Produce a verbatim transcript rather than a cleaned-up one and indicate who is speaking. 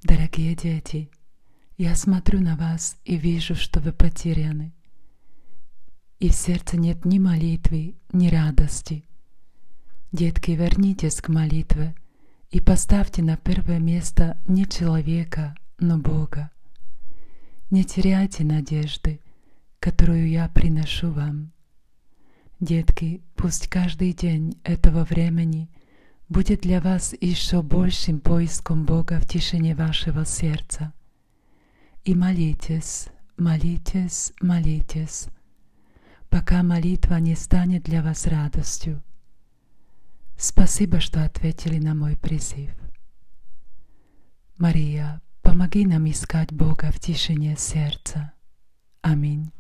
Speaker 1: Дорогие дети, я смотрю на вас и вижу, что вы потеряны, и в сердце нет ни молитвы, ни радости. Детки, вернитесь к молитве и поставьте на первое место не человека, но Бога. Не теряйте надежды, которую я приношу вам. Детки, пусть каждый день этого времени будет для вас еще большим поиском Бога в тишине вашего сердца. И молитесь, молитесь, молитесь, пока молитва не станет для вас радостью. Спасибо, что ответили на мой призыв. Мария, помоги нам искать Бога в тишине сердца. Аминь.